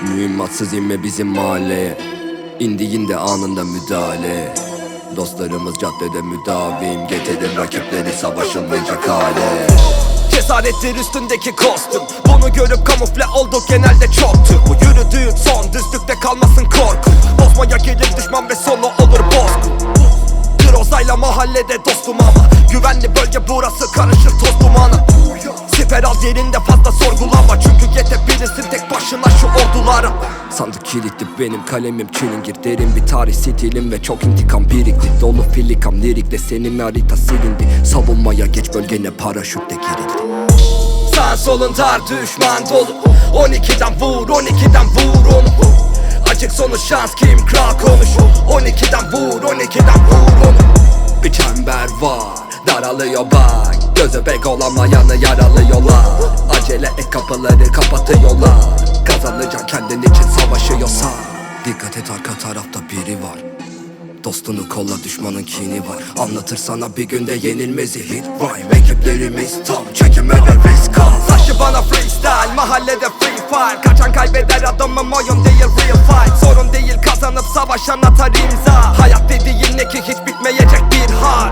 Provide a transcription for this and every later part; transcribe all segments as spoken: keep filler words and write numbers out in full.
Mühimmatsız inme bizim mahalleye, İndiğinde anında müdahale. Dostlarımız caddede müdavim, getirin rakipleri savaşılmayacak hale. Cesarettir üstündeki kostüm, bunu görüp kamufle olduk genelde çoktur. Bu yürüdüğün son düzlükte kalmasın korku. Bozmaya gelir düşman ve sonu olur bozgun. Groza'yla mahallede dostum ama güvenli bölge burası, karışır toz dumana. Siper al yerinde fazla sorgulama, çünkü yetebilirsin tek başına şu ordulara. Sandık kilitli benim kalemim çilingir, derin bir tarih stilim ve çok intikam birikti. Dolu filikam lirikle senin harita silindi. Savunmaya geç bölgene paraşütle girildi. Sağ solun dar, düşman dolu. On ikiden vur, on ikiden vur onu. Açık sonu şans, kim kral konuş. On ikiden vur, on ikiden vur onu. Bir çember var, daralıyor bak. Gözü bek olamayanı yaralıyorlar. Acele et, kapıları kapatıyorlar. Kazanacaksın kendin için savaşıyorsan. Dikkat et, arka tarafta biri var. Dostunu kolla, düşmanın kini var. Anlatır sana bir günde yenilmezi hit rhyme. Ekiplerimiz tam, çekime ve risk al. Saçı bana freestyle, mahallede free fire. Kaçan kaybeder, adamım oyun değil real fight. Sorun değil kazanıp savaşan atar imza. Hayat dediğin ne ki, hiç bitmeyecek bir hal.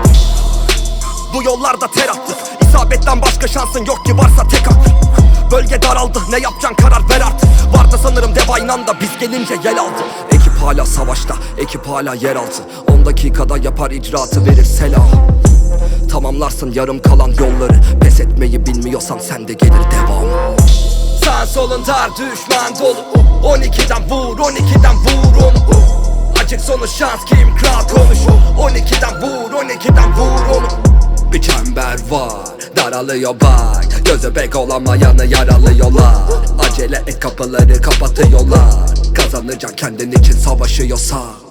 Bu yollarda ter attı, isabetten başka şansın yok ki, varsa tek attı. Bölge daraldı, ne yapacaksın karar ver artık. Vardı sanırım dev aynı anda, biz gelince yel aldı. Ekip hala savaşta, ekip hala yeraltı. On dakikada yapar icraatı, verir selam. Tamamlarsın yarım kalan yolları. Pes etmeyi bilmiyorsan sende gelir devam. Sağ solun dar, düşman dolu. On ikiden vur, on ikiden vur onu. Açık sonu şans, kim kral konuş. On ikiden vur, on ikiden vur onu. Bir çember var, daralıyor bak. Gözü bek olamayanı yaralıyorlar. Acele et, kapıları kapatıyorlar. Kazanacaksın kendin için savaşıyorsan.